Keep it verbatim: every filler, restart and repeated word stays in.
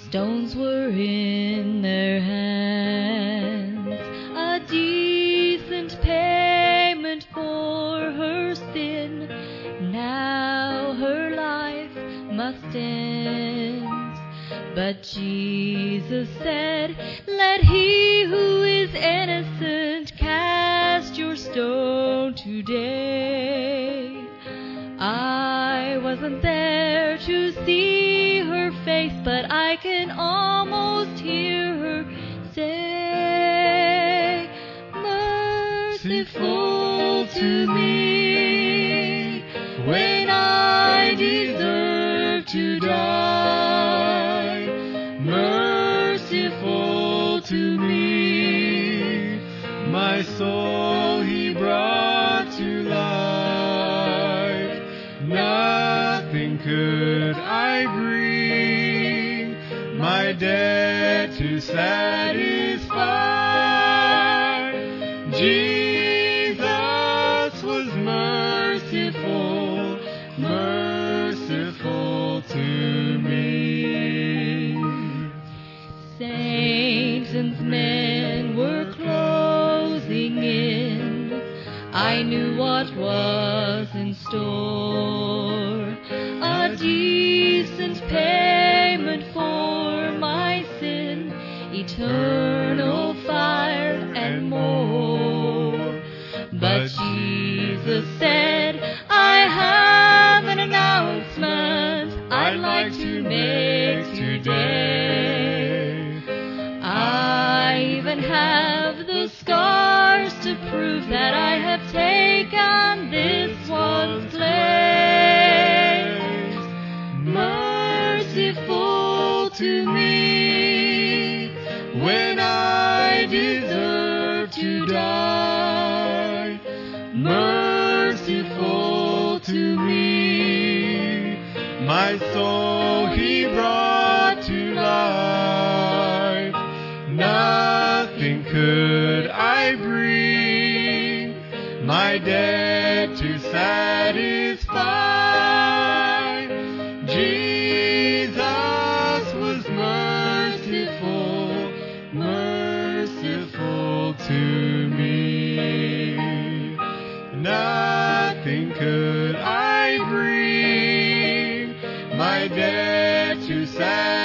Stones were in their hands, a decent payment for her sin. Now her life must end. But Jesus said, "Let he who is innocent cast your stone today." I wasn't there to see her face, but I can almost hear her say, "Merciful to me when I deserve to die. Merciful to me, my soul he brought to life. Nothing could I bring, my debt to satisfy. Jesus was merciful, merciful to me." Saints and men were closing in. I knew what was in store, a decent payment for my sin, eternal fire and more. But Jesus said, "I have an announcement I'd like to make today. I even have the scars to prove that I have taken this one's place. Merciful to me when I deserve to die. Merciful to me, my soul he brought to life. Nothing could I bring, my debt to satisfy. Jesus was merciful, merciful to me. Nothing could I bring, my debt to satisfy.